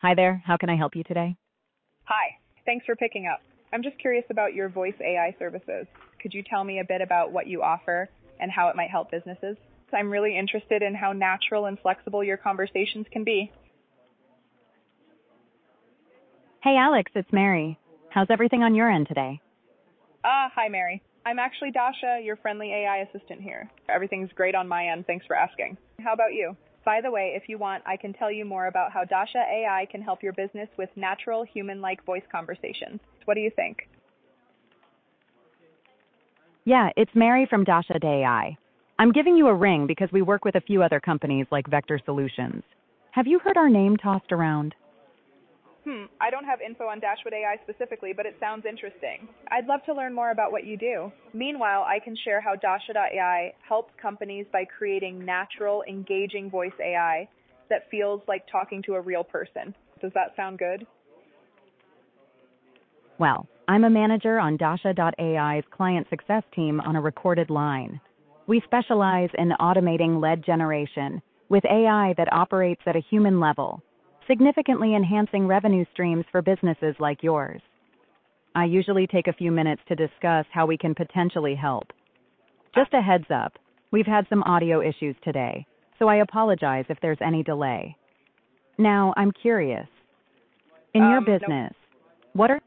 Hi there. How can I help you today? Hi. Thanks for picking up. I'm just curious about your voice AI services. Could you tell me a bit about what you offer and how it might help businesses? I'm really interested in how natural and flexible your conversations can be. Hey, Alex, it's Mary. How's everything on your end today? Hi, Mary. I'm actually Dasha, your friendly AI assistant here. Everything's great on my end. Thanks for asking. How about you? By the way, if you want, I can tell you more about how Dasha AI can help your business with natural, human-like voice conversations. What do you think? Yeah, it's Mary from Dasha AI. I'm giving you a ring because we work with a few other companies like Vector Solutions. Have you heard our name tossed around? I don't have info on Dashwood AI specifically, but it sounds interesting. I'd love to learn more about what you do. Meanwhile, I can share how Dasha.ai helps companies by creating natural, engaging voice AI that feels like talking to a real person. Does that sound good? Well, I'm a manager on Dasha.ai's client success team on a recorded line. We specialize in automating lead generation with AI that operates at a human level, significantly enhancing revenue streams for businesses like yours. I usually take a few minutes to discuss how we can potentially help. Just a heads up, we've had some audio issues today, so I apologize if there's any delay. Now, I'm curious. In your No. business, what are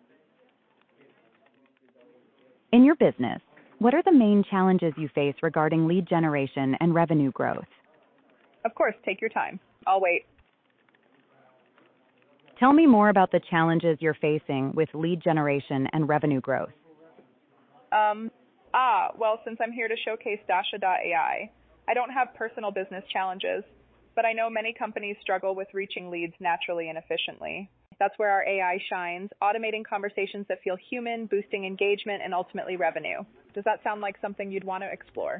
In your business, what are the main challenges you face regarding lead generation and revenue growth? Of course, take your time. I'll wait. Tell me more about the challenges you're facing with lead generation and revenue growth. Well, since I'm here to showcase Dasha.ai, I don't have personal business challenges, but I know many companies struggle with reaching leads naturally and efficiently. That's where our AI shines, automating conversations that feel human, boosting engagement, and ultimately revenue. Does that sound like something you'd want to explore?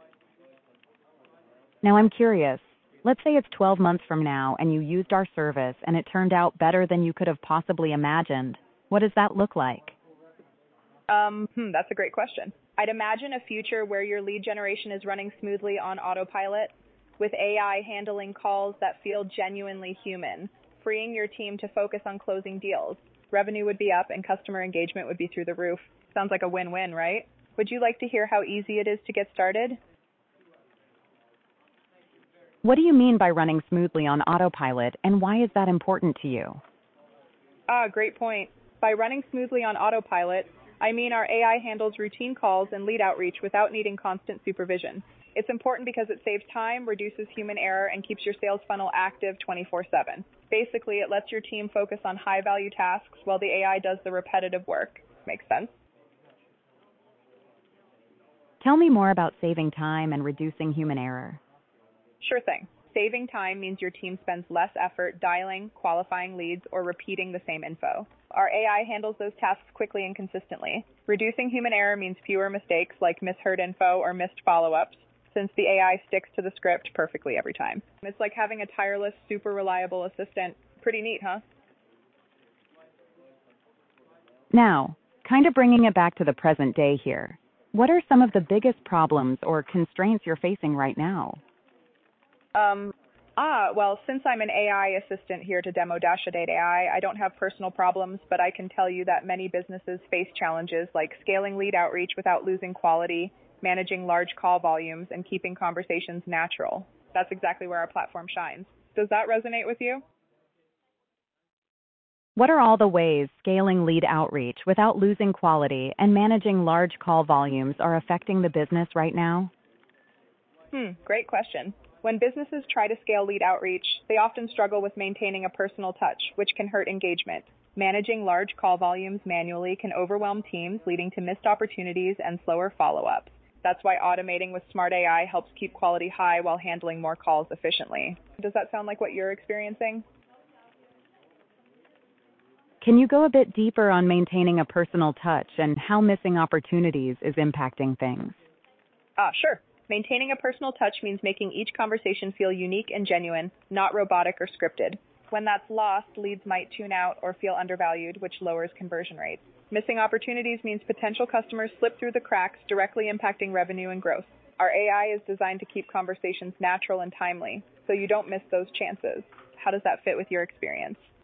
Now I'm curious. Let's say it's 12 months from now and you used our service and it turned out better than you could have possibly imagined. What does that look like? That's a great question. I'd imagine a future where your lead generation is running smoothly on autopilot, with AI handling calls that feel genuinely human, freeing your team to focus on closing deals. Revenue would be up and customer engagement would be through the roof. Sounds like a win-win, right? Would you like to hear how easy it is to get started? What do you mean by running smoothly on autopilot, and why is that important to you? Great point. By running smoothly on autopilot, I mean our AI handles routine calls and lead outreach without needing constant supervision. It's important because it saves time, reduces human error, and keeps your sales funnel active 24/7. Basically, it lets your team focus on high-value tasks while the AI does the repetitive work. Makes sense? Tell me more about saving time and reducing human error. Sure thing. Saving time means your team spends less effort dialing, qualifying leads, or repeating the same info. Our AI handles those tasks quickly and consistently. Reducing human error means fewer mistakes like misheard info or missed follow-ups, since the AI sticks to the script perfectly every time. It's like having a tireless, super reliable assistant. Pretty neat, huh? Now, kind of bringing it back to the present day here. What are some of the biggest problems or constraints you're facing right now? Well, since I'm an AI assistant here to demo Dasha.ai, I don't have personal problems, but I can tell you that many businesses face challenges like scaling lead outreach without losing quality, managing large call volumes, and keeping conversations natural. That's exactly where our platform shines. Does that resonate with you? What are all the ways scaling lead outreach without losing quality and managing large call volumes are affecting the business right now? Great question. When businesses try to scale lead outreach, they often struggle with maintaining a personal touch, which can hurt engagement. Managing large call volumes manually can overwhelm teams, leading to missed opportunities and slower follow-ups. That's why automating with smart AI helps keep quality high while handling more calls efficiently. Does that sound like what you're experiencing? Can you go a bit deeper on maintaining a personal touch and how missing opportunities is impacting things? Sure. Maintaining a personal touch means making each conversation feel unique and genuine, not robotic or scripted. When that's lost, leads might tune out or feel undervalued, which lowers conversion rates. Missing opportunities means potential customers slip through the cracks, directly impacting revenue and growth. Our AI is designed to keep conversations natural and timely, so you don't miss those chances. How does that fit with your experience?